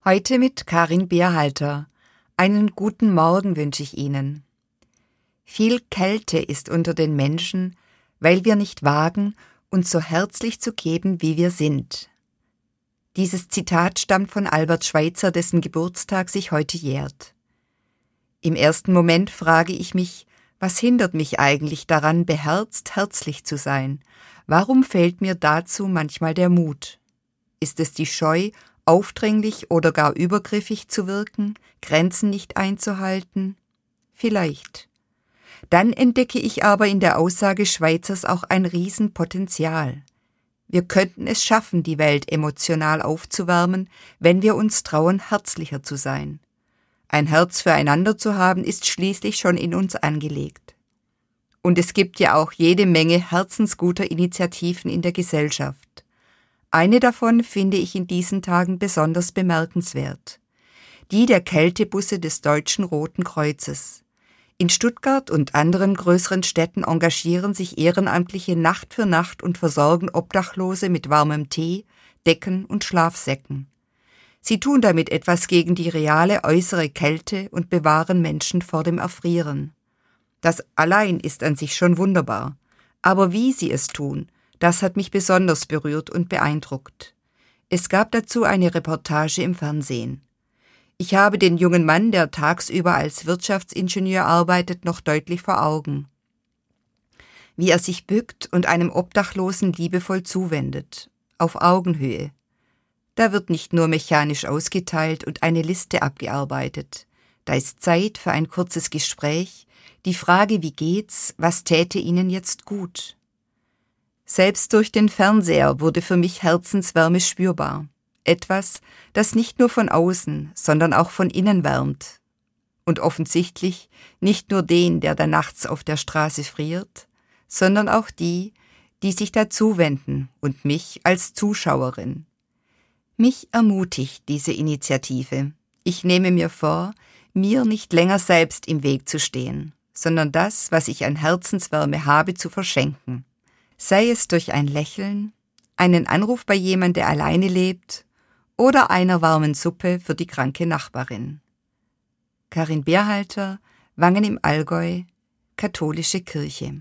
Heute mit Karin Bierhalter. Einen guten Morgen wünsche ich Ihnen. Viel Kälte ist unter den Menschen, weil wir nicht wagen, uns so herzlich zu geben, wie wir sind. Dieses Zitat stammt von Albert Schweitzer, dessen Geburtstag sich heute jährt. Im ersten Moment frage ich mich, was hindert mich eigentlich daran, beherzt herzlich zu sein? Warum fehlt mir dazu manchmal der Mut? Ist es die Scheu, aufdringlich oder gar übergriffig zu wirken, Grenzen nicht einzuhalten? Vielleicht. Dann entdecke ich aber in der Aussage Schweizers auch ein Riesenpotenzial. Wir könnten es schaffen, die Welt emotional aufzuwärmen, wenn wir uns trauen, herzlicher zu sein. Ein Herz füreinander zu haben, ist schließlich schon in uns angelegt. Und es gibt ja auch jede Menge herzensguter Initiativen in der Gesellschaft. Eine davon finde ich in diesen Tagen besonders bemerkenswert. Die der Kältebusse des Deutschen Roten Kreuzes. In Stuttgart und anderen größeren Städten engagieren sich Ehrenamtliche Nacht für Nacht und versorgen Obdachlose mit warmem Tee, Decken und Schlafsäcken. Sie tun damit etwas gegen die reale äußere Kälte und bewahren Menschen vor dem Erfrieren. Das allein ist an sich schon wunderbar. Aber wie sie es tun, das hat mich besonders berührt und beeindruckt. Es gab dazu eine Reportage im Fernsehen. Ich habe den jungen Mann, der tagsüber als Wirtschaftsingenieur arbeitet, noch deutlich vor Augen. Wie er sich bückt und einem Obdachlosen liebevoll zuwendet, auf Augenhöhe. Da wird nicht nur mechanisch ausgeteilt und eine Liste abgearbeitet. Da ist Zeit für ein kurzes Gespräch, die Frage, wie geht's, was täte Ihnen jetzt gut? Selbst durch den Fernseher wurde für mich Herzenswärme spürbar. Etwas, das nicht nur von außen, sondern auch von innen wärmt. Und offensichtlich nicht nur den, der da nachts auf der Straße friert, sondern auch die, die sich dazu wenden und mich als Zuschauerin. Mich ermutigt diese Initiative. Ich nehme mir vor, mir nicht länger selbst im Weg zu stehen, sondern das, was ich an Herzenswärme habe, zu verschenken. Sei es durch ein Lächeln, einen Anruf bei jemandem, der alleine lebt, oder einer warmen Suppe für die kranke Nachbarin. Karin Bierhalter, Wangen im Allgäu, Katholische Kirche.